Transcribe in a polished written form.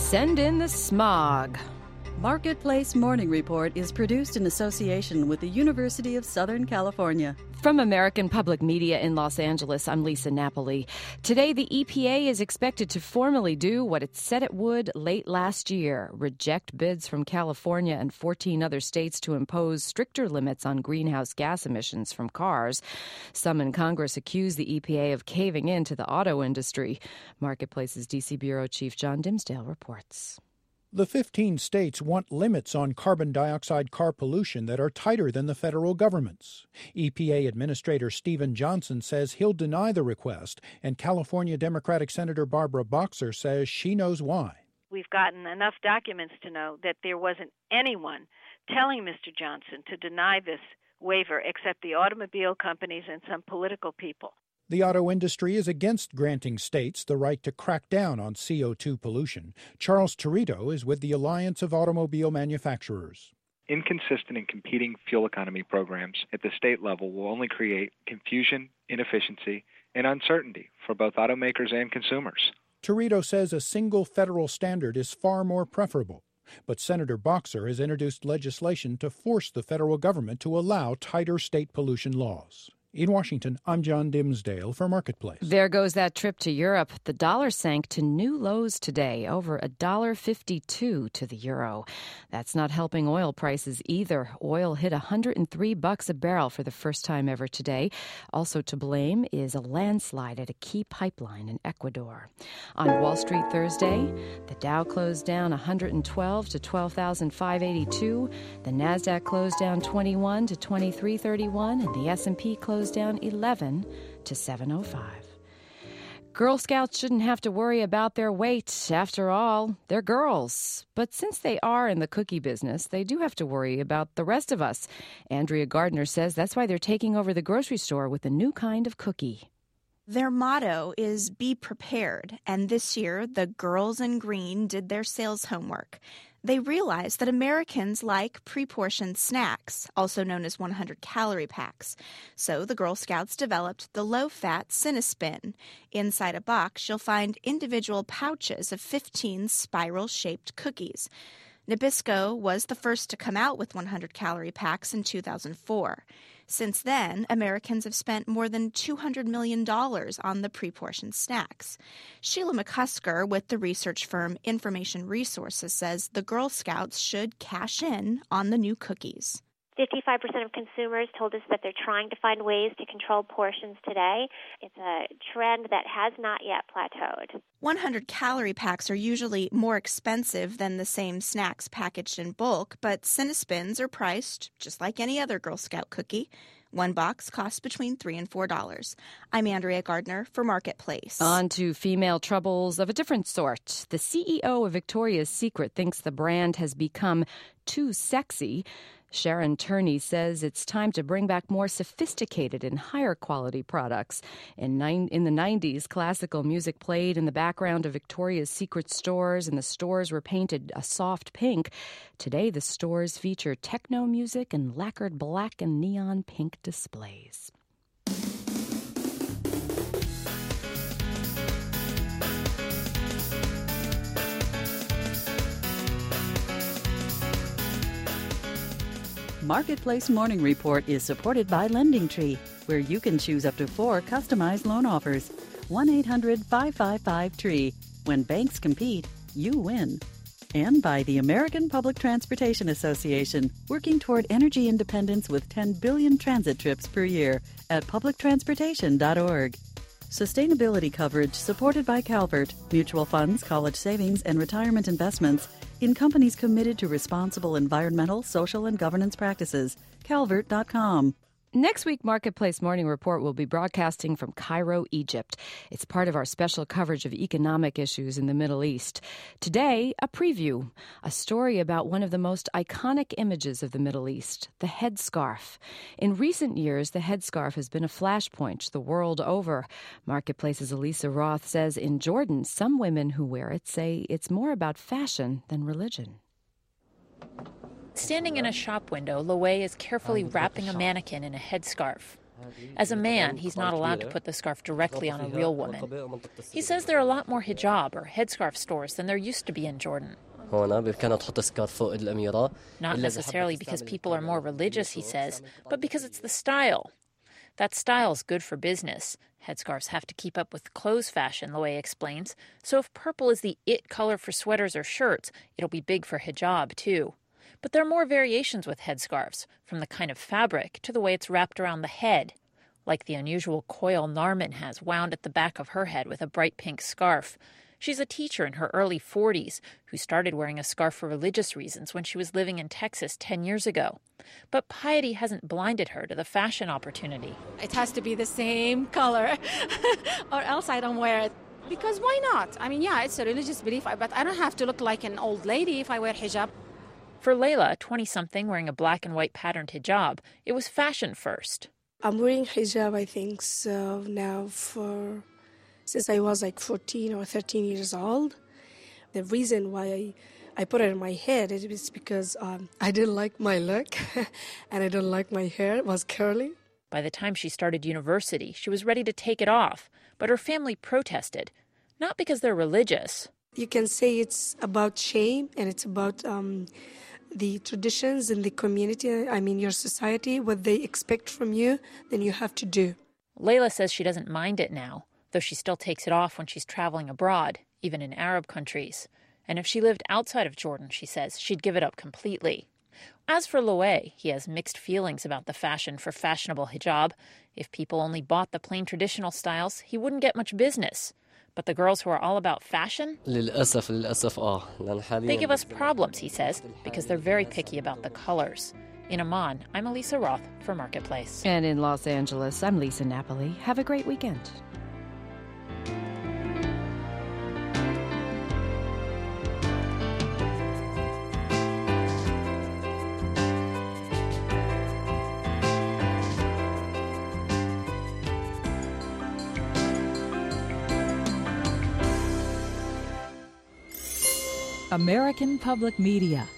Send in the smog. Marketplace Morning Report is produced in association with the University of Southern California. From American Public Media in Los Angeles, I'm Lisa Napoli. Today, the EPA is expected to formally do what it said it would late last year, reject bids from California and 14 other states to impose stricter limits on greenhouse gas emissions from cars. Some in Congress accuse the EPA of caving in to the auto industry. Marketplace's D.C. Bureau Chief John Dimsdale reports. The 15 states want limits on carbon dioxide car pollution that are tighter than the federal government's. EPA Administrator Stephen Johnson says he'll deny the request, and California Democratic Senator Barbara Boxer says she knows why. We've gotten enough documents to know that there wasn't anyone telling Mr. Johnson to deny this waiver except the automobile companies and some political people. The auto industry is against granting states the right to crack down on CO2 pollution. Charles Torito is with the Alliance of Automobile Manufacturers. Inconsistent and competing fuel economy programs at the state level will only create confusion, inefficiency, and uncertainty for both automakers and consumers. Torito says a single federal standard is far more preferable. But Senator Boxer has introduced legislation to force the federal government to allow tighter state pollution laws. In Washington, I'm John Dimsdale for Marketplace. There goes that trip to Europe. The dollar sank to new lows today, over $1.52 to the euro. That's not helping oil prices either. Oil hit $103 a barrel for the first time ever today. Also to blame is a landslide at a key pipeline in Ecuador. On Wall Street Thursday, the Dow closed down 112 to 12,582. The Nasdaq closed down 21 to 2331, and the S&P closed down 11 to 705. Girl Scouts shouldn't have to worry about their weight. After all, they're girls. But since they are in the cookie business, they do have to worry about the rest of us. Andrea Gardner says that's why they're taking over the grocery store with a new kind of cookie. Their motto is Be Prepared, and this year the girls in green did their sales homework. They realized that Americans like pre-portioned snacks, also known as 100-calorie packs. So the Girl Scouts developed the low-fat Cinnaspin. Inside a box, you'll find individual pouches of 15 spiral-shaped cookies. Nabisco was the first to come out with 100-calorie packs in 2004. Since then, Americans have spent more than $200 million on the pre-portioned snacks. Sheila McCusker with the research firm Information Resources says the Girl Scouts should cash in on the new cookies. 55% of consumers told us that they're trying to find ways to control portions today. It's a trend that has not yet plateaued. 100-calorie packs are usually more expensive than the same snacks packaged in bulk, but Cinnaspins are priced just like any other Girl Scout cookie. One box costs between $3 and $4. I'm Andrea Gardner for Marketplace. On to female troubles of a different sort. The CEO of Victoria's Secret thinks the brand has become too sexy. Sharon Turney says it's time to bring back more sophisticated and higher quality products. In the 90s, classical music played in the background of Victoria's Secret stores, and the stores were painted a soft pink. Today, the stores feature techno music and lacquered black and neon pink displays. Marketplace Morning Report is supported by LendingTree, where you can choose up to 4 customized loan offers. 1-800-555-TREE. When banks compete, you win. And by the American Public Transportation Association, working toward energy independence with 10 billion transit trips per year at publictransportation.org. Sustainability coverage supported by Calvert, mutual funds, college savings, and retirement investments in companies committed to responsible environmental, social, and governance practices. Calvert.com. Next week, Marketplace Morning Report will be broadcasting from Cairo, Egypt. It's part of our special coverage of economic issues in the Middle East. Today, a preview, a story about one of the most iconic images of the Middle East, the headscarf. In recent years, the headscarf has been a flashpoint the world over. Marketplace's Elisa Roth says in Jordan, some women who wear it say it's more about fashion than religion. Standing in a shop window, Loay is carefully wrapping a mannequin in a headscarf. As a man, he's not allowed to put the scarf directly on a real woman. He says there are a lot more hijab or headscarf stores than there used to be in Jordan. Not necessarily because people are more religious, he says, but because it's the style. That style's good for business. Headscarves have to keep up with clothes fashion, Loewe explains. So if purple is the it color for sweaters or shirts, it'll be big for hijab, too. But there are more variations with headscarves, from the kind of fabric to the way it's wrapped around the head, like the unusual coil Narman has wound at the back of her head with a bright pink scarf. She's a teacher in her early 40s who started wearing a scarf for religious reasons when she was living in Texas 10 years ago. But piety hasn't blinded her to the fashion opportunity. It has to be the same color or else I don't wear it. Because why not? I mean, yeah, it's a religious belief, but I don't have to look like an old lady if I wear hijab. For Layla, 20-something wearing a black and white patterned hijab, it was fashion first. I'm wearing hijab, I think, so now since I was like 14 or 13 years old. The reason why I put it on my head is because I didn't like my look and I didn't like my hair. It was curly. By the time she started university, she was ready to take it off, but her family protested, not because they're religious. You can say it's about shame and it's about the traditions in the community, I mean your society, what they expect from you, then you have to do. Layla says she doesn't mind it now, though she still takes it off when she's traveling abroad, even in Arab countries. And if she lived outside of Jordan, she says, she'd give it up completely. As for Loewe, he has mixed feelings about the fashion for fashionable hijab. If people only bought the plain traditional styles, he wouldn't get much business. But the girls who are all about fashion, they give us problems, he says, because they're very picky about the colors. In Amman, I'm Elisa Roth for Marketplace. And in Los Angeles, I'm Lisa Napoli. Have a great weekend. American Public Media